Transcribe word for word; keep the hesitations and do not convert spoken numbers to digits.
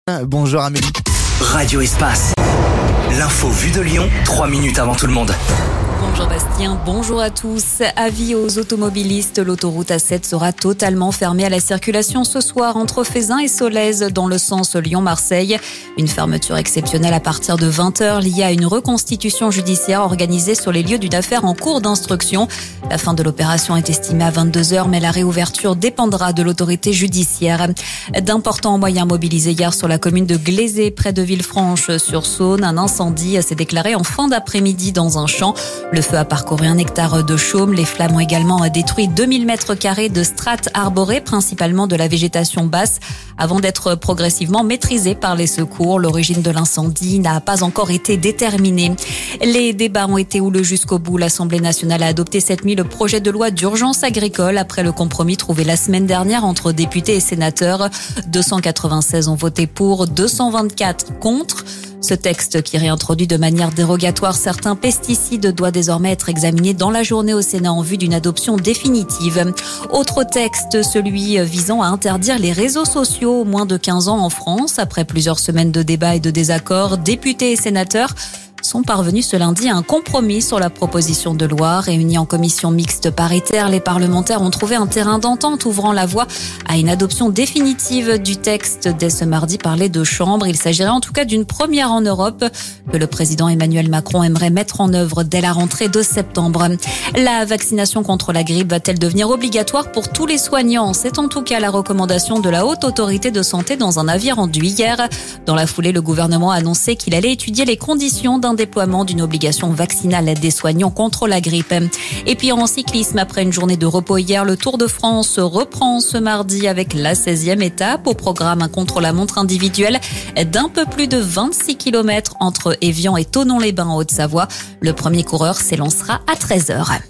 Bonjour Amélie. Radio Espace. L'info vue de Lyon, trois minutes avant tout le monde. Bonjour Bastien, bonjour à tous. Avis aux automobilistes, l'autoroute A sept sera totalement fermée à la circulation ce soir entre Fézin et Solèze dans le sens Lyon-Marseille. Une fermeture exceptionnelle à partir de vingt heures liée à une reconstitution judiciaire organisée sur les lieux d'une affaire en cours d'instruction. La fin de l'opération est estimée à vingt-deux heures, mais la réouverture dépendra de l'autorité judiciaire. D'importants moyens mobilisés hier sur la commune de Glaisé, près de Villefranche-sur-Saône. Un incendie s'est déclaré en fin d'après-midi dans un champ. Le feu a parcouru un hectare de chaume. Les flammes ont également détruit deux mille mètres carrés de strates arborées, principalement de la végétation basse, avant d'être progressivement maîtrisées par les secours. L'origine de l'incendie n'a pas encore été déterminée. Les débats ont été houleux jusqu'au bout. L'Assemblée nationale a adopté cette nuit le projet de loi d'urgence agricole après le compromis trouvé la semaine dernière entre députés et sénateurs. deux cent quatre-vingt-seize ont voté pour, deux cent vingt-quatre contre. Ce texte qui réintroduit de manière dérogatoire certains pesticides doit désormais être examiné dans la journée au Sénat en vue d'une adoption définitive. Autre texte, celui visant à interdire les réseaux sociaux aux moins de quinze ans en France. Après plusieurs semaines de débats et de désaccords, députés et sénateurs sont parvenus ce lundi à un compromis sur la proposition de loi. Réunis en commission mixte paritaire, les parlementaires ont trouvé un terrain d'entente ouvrant la voie à une adoption définitive du texte dès ce mardi par les deux chambres. Il s'agirait en tout cas d'une première en Europe que le président Emmanuel Macron aimerait mettre en œuvre dès la rentrée de septembre. La vaccination contre la grippe va-t-elle devenir obligatoire pour tous les soignants? C'est en tout cas la recommandation de la Haute Autorité de Santé dans un avis rendu hier. Dans la foulée, le gouvernement a annoncé qu'il allait étudier les conditions d'un déploiement d'une obligation vaccinale des soignants contre la grippe. Et puis en cyclisme, après une journée de repos hier, le Tour de France reprend ce mardi avec la seizième étape. Au programme, un contre-la-montre individuel d'un peu plus de vingt-six kilomètres entre Évian et Thonon-les-Bains en Haute-Savoie. Le premier coureur s'élancera à treize heures.